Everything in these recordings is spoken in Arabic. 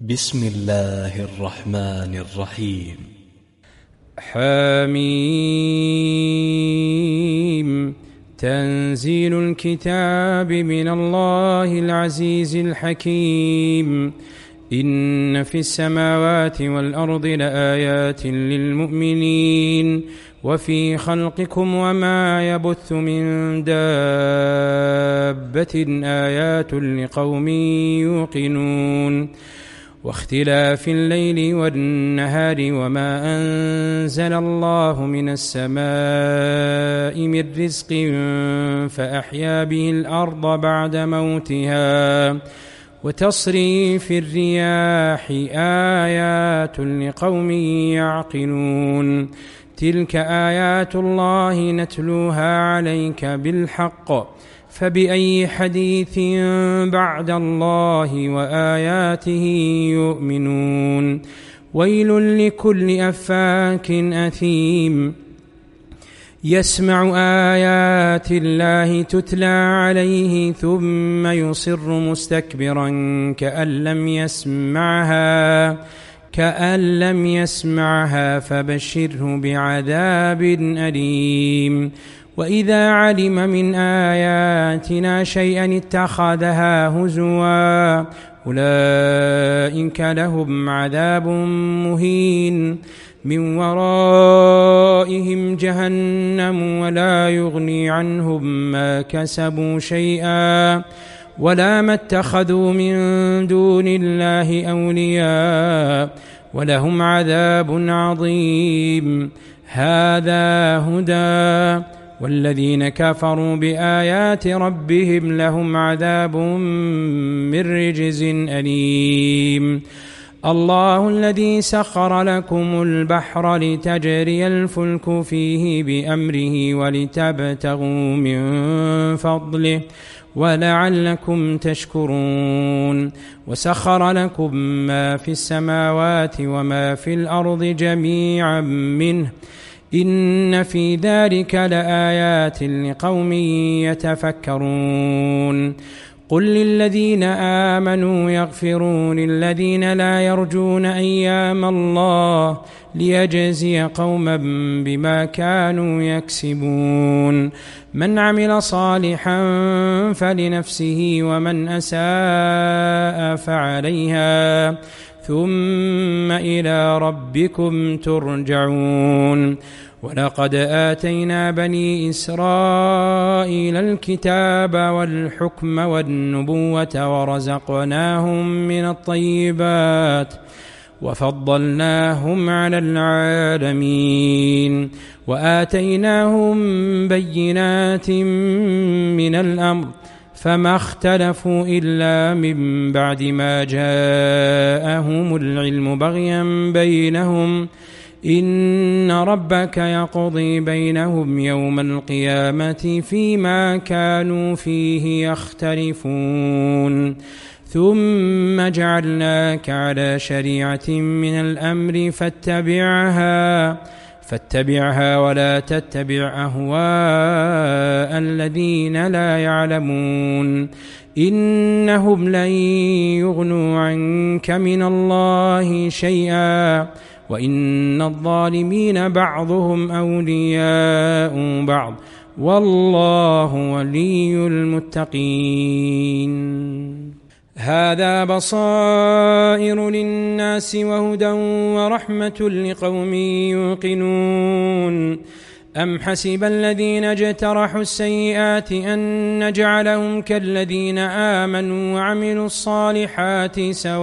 بسم الله الرحمن الرحيم. حميم. تنزيل الكتاب من الله العزيز الحكيم. إن في السماوات والأرض لآيات للمؤمنين وفي خلقكم وما يبث من دابة آيات لقوم يوقنون. واختلاف الليل والنهار وما أنزل الله من السماء من رزق فأحيا به الأرض بعد موتها وتصريف الرياح آيات لقوم يعقلون. تلك آيات الله نتلوها عليك بالحق فبأي حديث بعد الله وآياته يؤمنون. ويل لكل أفاك أثيم يسمع آيات الله تتلى عليه ثم يصر مستكبرا كأن لم يسمعها فبشره بعذاب أليم. وإذا علم من آياتنا شيئا اتخذها هزوا أولئك لهم عذاب مهين من ورائهم جهنم ولا يغني عنهم ما كسبوا شيئا ولا ما اتخذوا من دون الله أولياء ولهم عذاب عظيم. هذا هدى والذين كفروا بآيات ربهم لهم عذاب من رجز أليم. الله الذي سخر لكم البحر لتجري الفلك فيه بأمره ولتبتغوا من فضله ولعلكم تشكرون. وسخر لكم ما في السماوات وما في الأرض جميعا منه إن في ذلك لآيات لقوم يتفكرون. قل للذين آمنوا يغفروا للذين لا يرجون أيام الله ليجزي قوما بما كانوا يكسبون. من عمل صالحا فلنفسه ومن أساء فعليها ثم إلى ربكم ترجعون. ولقد آتينا بني إسرائيل الكتاب والحكم والنبوة ورزقناهم من الطيبات وفضلناهم على العالمين وآتيناهم بينات من الأمر فما اختلفوا إلا من بعد ما جاءهم العلم بغيا بينهم إن ربك يقضي بينهم يوم القيامة فيما كانوا فيه يختلفون. ثم جعلناك على شريعة من الأمر فاتبعها ولا تتبع أهواء الذين لا يعلمون إنهم لن يغنوا عنك من الله شيئا وإن الظالمين بعضهم أولياء بعض والله ولي المتقين. هذا بصائر للناس وهدى ورحمة لقوم يوقنون. أم حسب الذين اجترحوا السيئات أن نجعلهم كالذين آمنوا وعملوا الصالحات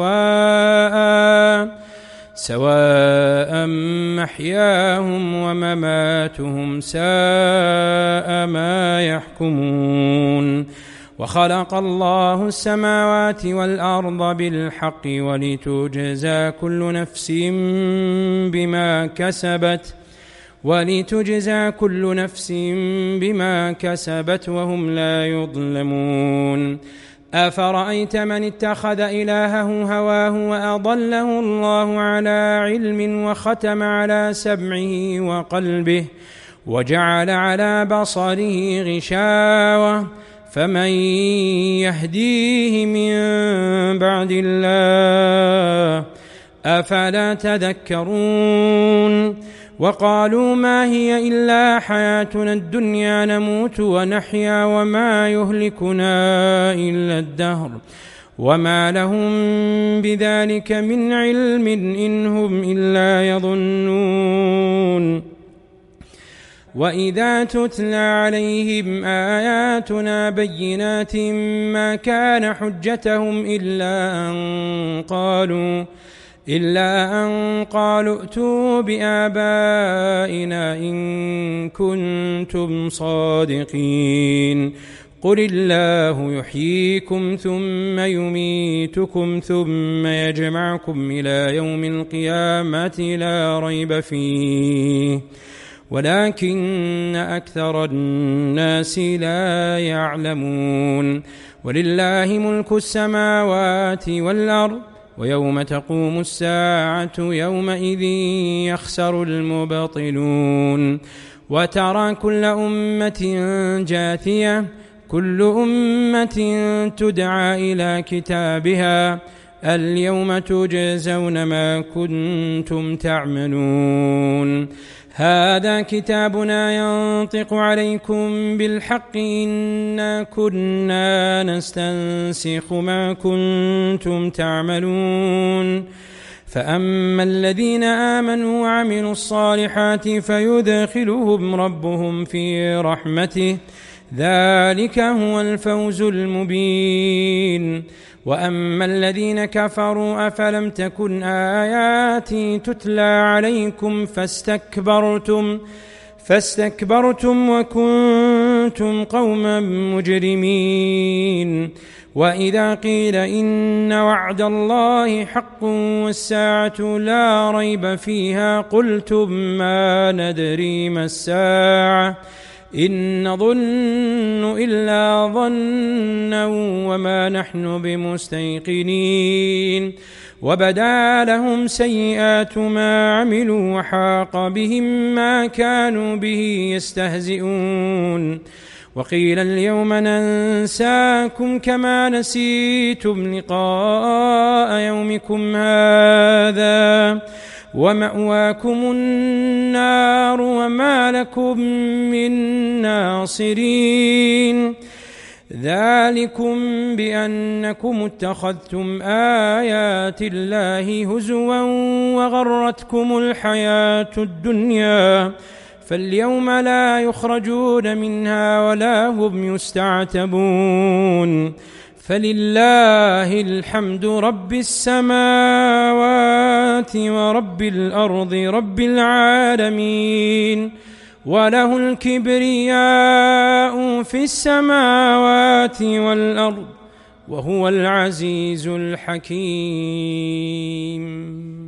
سواء محياهم ومماتهم ساء ما يحكمون. وخلق الله السماوات والأرض بالحق ولتجزى كل نفس بما كسبت وهم لا يظلمون. أفرأيت من اتخذ إلهه هواه وأضله الله على علم وختم على سمعه وقلبه وجعل على بصره غشاوة فمن يهديه من بعد الله أفلا تذكرون وقالوا ما هي إلا حياتنا الدنيا نموت ونحيا وما يهلكنا إلا الدهر وما لهم بذلك من علم إن هم إلا يظنون وإذا تتلى عليهم آياتنا بينات ما كان حجتهم إلا أن قالوا ائتوا بآبائنا إن كنتم صادقين قل الله يحييكم ثم يميتكم ثم يجمعكم إلى يوم القيامة لا ريب فيه ولكن أكثر الناس لا يعلمون ولله ملك السماوات والأرض ويوم تقوم الساعة يومئذ يخسر المبطلون وترى كل أمة جاثية كل أمة تدعى إلى كتابها اليوم تجزون ما كنتم تعملون هذا كتابنا ينطق عليكم بالحق إنا كنا نستنسخ ما كنتم تعملون فأما الذين آمنوا وعملوا الصالحات فيدخلهم ربهم في رحمته ذلك هو الفوز المبين وأما الذين كفروا أفلم تكن آياتي تتلى عليكم فاستكبرتم وكنتم قوما مجرمين وإذا قيل إن وعد الله حق والساعة لا ريب فيها قلتم ما ندري ما الساعة إن نظن إلا ظنا وما نحن بمستيقنين وبدا لهم سيئات ما عملوا وحاق بهم ما كانوا به يستهزئون وقيل اليوم ننساكم كما نسيتم لقاء يومكم هذا ومأواكم النار وما لكم من ناصرين ذلكم بأنكم اتخذتم آيات الله هزوا وغرتكم الحياة الدنيا فاليوم لا يخرجون منها ولا هم يستعتبون فلله الحمد رب السماوات ورب الأرض رب العالمين وله الكبرياء في السماوات والأرض وهو العزيز الحكيم.